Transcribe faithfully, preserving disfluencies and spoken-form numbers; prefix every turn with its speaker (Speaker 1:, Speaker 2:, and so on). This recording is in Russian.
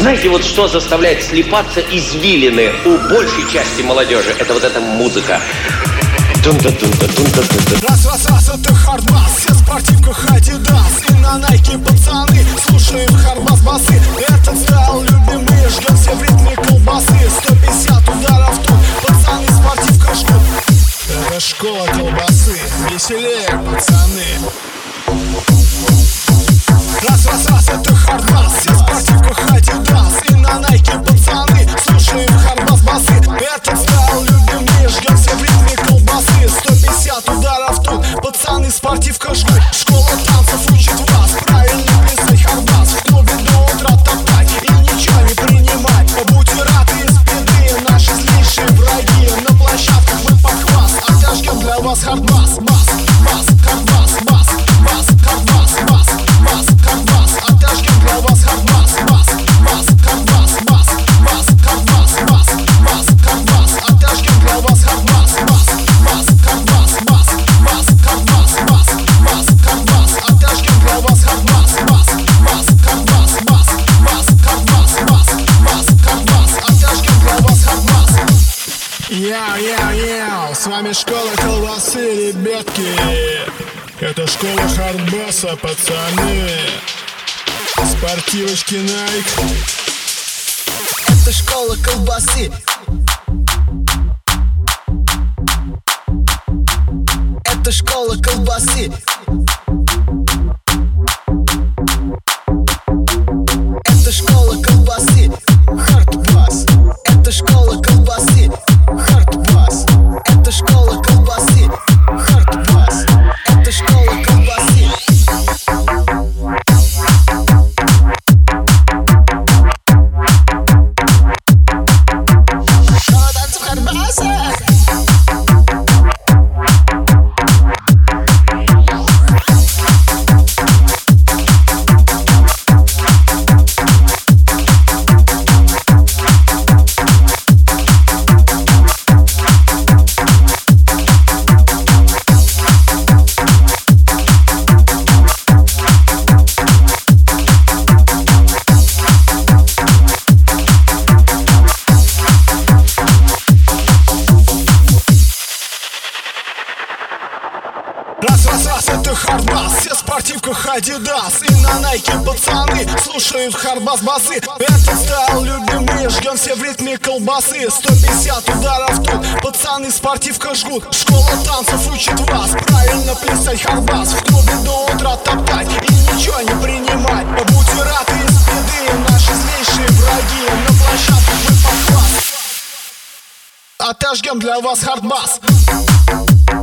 Speaker 1: Знаете, вот что заставляет слипаться извилины у большей части молодежи? Это вот эта музыка.
Speaker 2: Раз, раз, раз, это хардбас. Все в спортивках Adidas и на Nike пацаны. Слушаем хардбас басы. Этот стайл любимый, ждем все в ритме колбасы. Сто пятьдесят ударов тут, пацаны в спортивках ждут. Это школа колбасы, веселее, пацаны. Раз, раз, раз, это хардбас. Все в спортивках Adidas и на Nike пацаны. Слушаем хардбас басы. Этот стайл любимый, ждем все в ритме колбасы. Сто пятьдесят ударов тут, пацаны в спортивках жгут. Школа танцев учит вас правильно плясать хардбас. В клубе до утра топтать и ничего не принимать. Будьте рады из беды, наши злейшие враги. На площадках мы похваст, отожгем для вас хардбас. Бас, бас, хардбас, бас, бас, хардбас, бас, бас, хардбас. Отожгем для вас хардбас. Бас, бас, хардбас, бас, бас, хардбас, бас, бас, хардбас. Отожгем для вас хардбас. Бас, бас, хардбас, бас, бас, хардбас, бас, бас, хардбас. Отожгем для вас хардбас. Бас, бас, хардбас, бас, бас, хардбас, бас, бас, хардбас. Отожгем для вас хардбас. Яу-яу-яу, с вами школа колбасы, ребятки. Это школа хардбаса, пацаны. Спортивочки Nike. Это школа колбасы. Это школа колбасы. Это школа колбасы. Хардбас. Это школа колбасы. Хардбас. Это школа колбасы. Хардбас. Это школа колбасы. Школа танцев хардбаса. Раз, раз, раз, это хардбас. Все в спортивках Adidas и на Nike пацаны. Слушают хардбас басы. Этот стайл любимый, ждем все в ритме колбасы. Сто пятьдесят ударов тут, пацаны в спортивках жгут. Школа танцев учит вас правильно плясать хардбас. В клубе до утра топтать и ничего не принимать. Будьте рады из беды, наши злейшие враги. На площадках мы похваст, отожгем для вас хардбас.